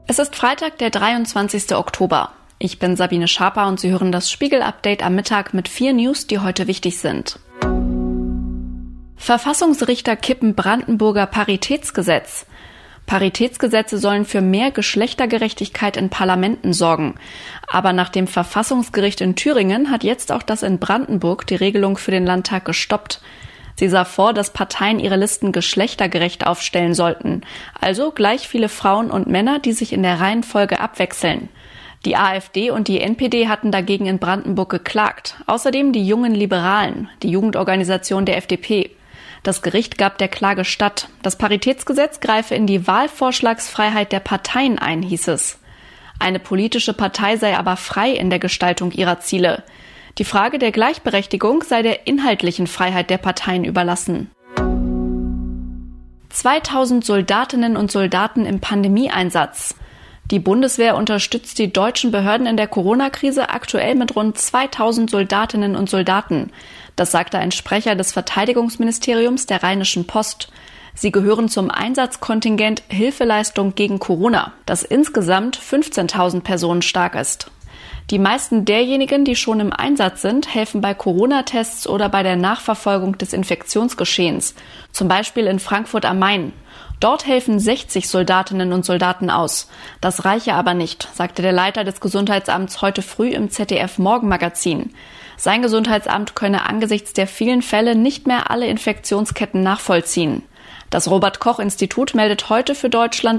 Es ist Freitag, der 23. Oktober. Ich bin Sabine Schaper und Sie hören das Spiegel-Update am Mittag mit 4 News, die heute wichtig sind. Verfassungsrichter kippen Brandenburger Paritätsgesetz. Paritätsgesetze sollen für mehr Geschlechtergerechtigkeit in Parlamenten sorgen. Aber nach dem Verfassungsgericht in Thüringen hat jetzt auch das in Brandenburg die Regelung für den Landtag gestoppt. Sie sah vor, dass Parteien ihre Listen geschlechtergerecht aufstellen sollten, also gleich viele Frauen und Männer, die sich in der Reihenfolge abwechseln. Die AfD und die NPD hatten dagegen in Brandenburg geklagt, außerdem die Jungen Liberalen, die Jugendorganisation der FDP. Das Gericht gab der Klage statt. Das Paritätsgesetz greife in die Wahlvorschlagsfreiheit der Parteien ein, hieß es. Eine politische Partei sei aber frei in der Gestaltung ihrer Ziele. Die Frage der Gleichberechtigung sei der inhaltlichen Freiheit der Parteien überlassen. 2000 Soldatinnen und Soldaten im Pandemieeinsatz. Die Bundeswehr unterstützt die deutschen Behörden in der Corona-Krise aktuell mit rund 2000 Soldatinnen und Soldaten. Das sagte ein Sprecher des Verteidigungsministeriums der Rheinischen Post. Sie gehören zum Einsatzkontingent Hilfeleistung gegen Corona, das insgesamt 15.000 Personen stark ist. Die meisten derjenigen, die schon im Einsatz sind, helfen bei Corona-Tests oder bei der Nachverfolgung des Infektionsgeschehens, zum Beispiel in Frankfurt am Main. Dort helfen 60 Soldatinnen und Soldaten aus. Das reiche aber nicht, sagte der Leiter des Gesundheitsamts heute früh im ZDF-Morgenmagazin. Sein Gesundheitsamt könne angesichts der vielen Fälle nicht mehr alle Infektionsketten nachvollziehen. Das Robert-Koch-Institut meldet heute für Deutschland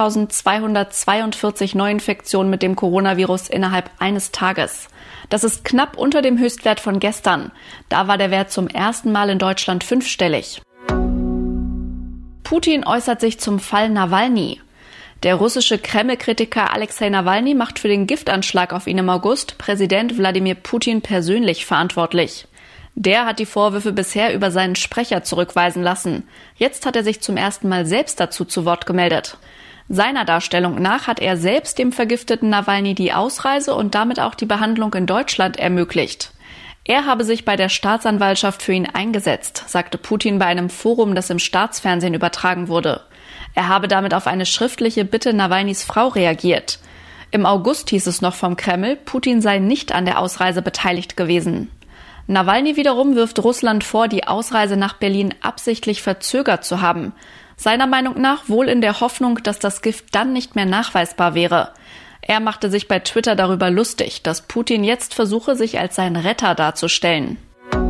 11.242 Neuinfektionen mit dem Coronavirus innerhalb eines Tages. Das ist knapp unter dem Höchstwert von gestern. Da war der Wert zum ersten Mal in Deutschland 5-stellig. Putin äußert sich zum Fall Nawalny. Der russische Kreml-Kritiker Alexei Nawalny macht für den Giftanschlag auf ihn im August Präsident Wladimir Putin persönlich verantwortlich. Der hat die Vorwürfe bisher über seinen Sprecher zurückweisen lassen. Jetzt hat er sich zum ersten Mal selbst dazu zu Wort gemeldet. Seiner Darstellung nach hat er selbst dem vergifteten Nawalny die Ausreise und damit auch die Behandlung in Deutschland ermöglicht. Er habe sich bei der Staatsanwaltschaft für ihn eingesetzt, sagte Putin bei einem Forum, das im Staatsfernsehen übertragen wurde. Er habe damit auf eine schriftliche Bitte Nawalnys Frau reagiert. Im August hieß es noch vom Kreml, Putin sei nicht an der Ausreise beteiligt gewesen. Nawalny wiederum wirft Russland vor, die Ausreise nach Berlin absichtlich verzögert zu haben. Seiner Meinung nach wohl in der Hoffnung, dass das Gift dann nicht mehr nachweisbar wäre. Er machte sich bei Twitter darüber lustig, dass Putin jetzt versuche, sich als sein Retter darzustellen.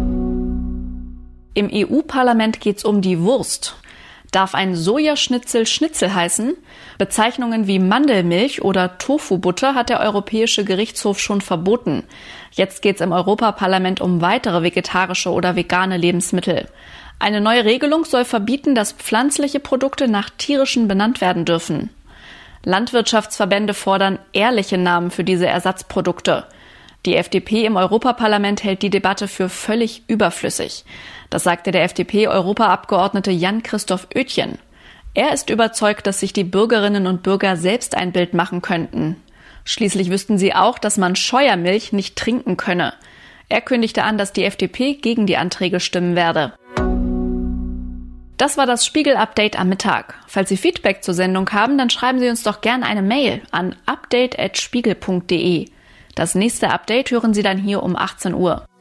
Im EU-Parlament geht's um die Wurst. Darf ein Sojaschnitzel Schnitzel heißen? Bezeichnungen wie Mandelmilch oder Tofu-Butter hat der Europäische Gerichtshof schon verboten. Jetzt geht's im Europaparlament um weitere vegetarische oder vegane Lebensmittel. Eine neue Regelung soll verbieten, dass pflanzliche Produkte nach tierischen benannt werden dürfen. Landwirtschaftsverbände fordern ehrliche Namen für diese Ersatzprodukte. Die FDP im Europaparlament hält die Debatte für völlig überflüssig. Das sagte der FDP-Europaabgeordnete Jan-Christoph Oetjen. Er ist überzeugt, dass sich die Bürgerinnen und Bürger selbst ein Bild machen könnten. Schließlich wüssten sie auch, dass man Scheuermilch nicht trinken könne. Er kündigte an, dass die FDP gegen die Anträge stimmen werde. Das war das Spiegel-Update am Mittag. Falls Sie Feedback zur Sendung haben, dann schreiben Sie uns doch gerne eine Mail an update@spiegel.de. Das nächste Update hören Sie dann hier um 18 Uhr.